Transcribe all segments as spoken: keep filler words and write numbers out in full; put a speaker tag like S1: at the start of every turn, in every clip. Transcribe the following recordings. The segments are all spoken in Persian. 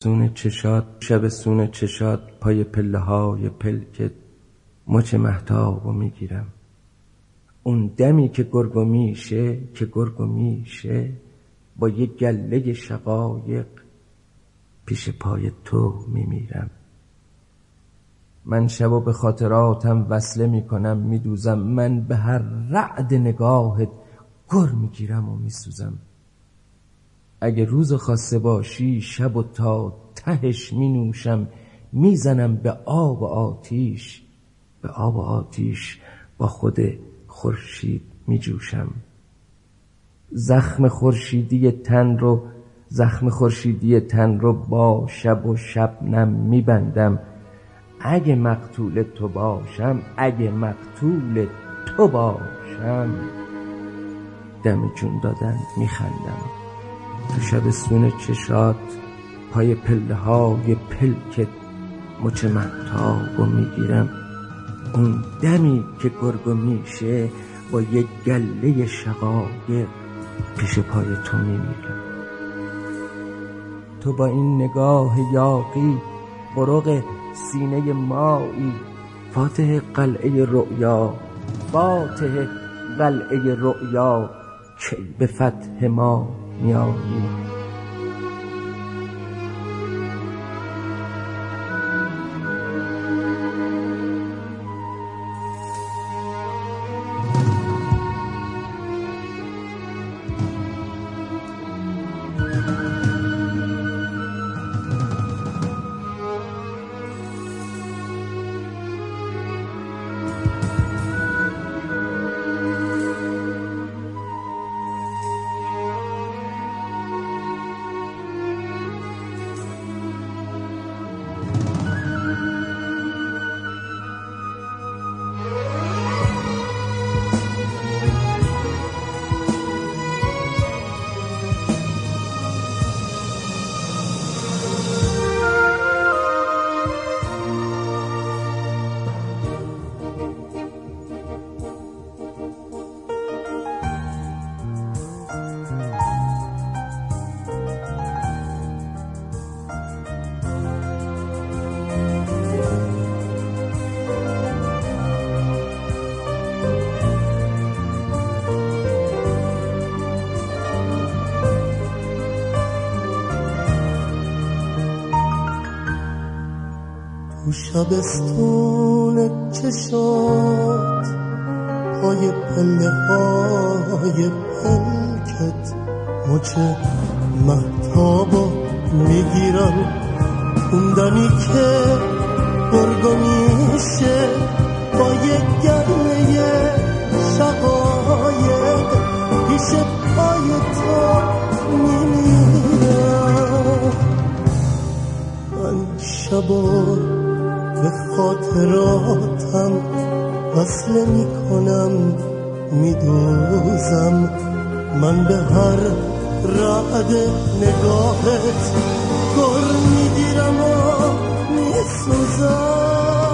S1: سونه چشاد شب سونه چشاد پای پله های پلکت مچ مهتابو میگیرم. اون دمی که گرگو میشه که گرگو میشه با یه گله شقایق پیش پای تو میمیرم. من شبو به خاطراتم وصله میکنم میدوزم. من به هر رعد نگاهت گر میگیرم و میسوزم. اگه روز خاصه باشی شب و تا تهش می نوشم. میزنم به آب و آتیش، به آب و آتیش با خود خورشید می جوشم. زخم خورشیدی تن رو زخم خورشیدی تن رو با شب و شبنم می بندم. اگه مقتول تو باشم اگه مقتول تو باشم دم جون دادن می خندم. تو شب سونه چشات پای پله های پلکت مچ مهتابو میگیرم. اون دمی که گرگو میشه با یک گله شقایق پیش پای تو میمیرم. تو با این نگاه یاغی قرق سینه مایی فاتح قلعه رؤیا فاتح قلعه رؤیا کی به فتح ما میایی.
S2: تو شبستون چشات پای پله های پلکت مچ مهتابو میگیرم. اون دمی که گرگو میشه با یک گله شقایق پیش پای تو میمیرم. من شبا به خاطراتم وصله میکنم میدوزم. من به هر رعد نگاهت گر میگیرم و میسوزم.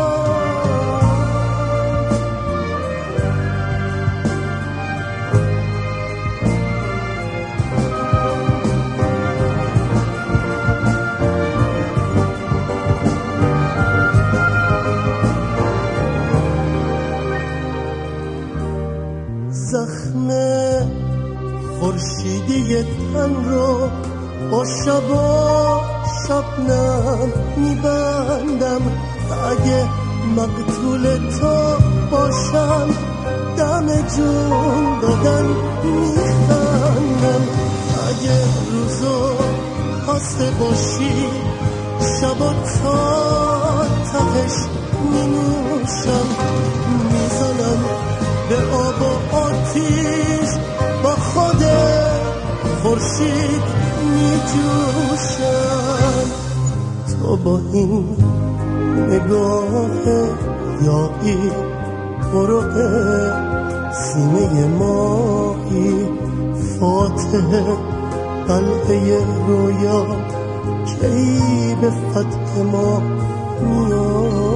S2: زخم خورشیدی تن رو با شب و شبنم میبندم. اگه مقتول تو باشم دم جون دادن میخندم. اگه روزو خسته باشی شب و تا تهش مینوشم. میزنم به آب و آتیش با خود خورشید میجوشم. تو با این نگاه یائی قرق سینه مایی فاتح قلعه رویا کی به فتح ما میای.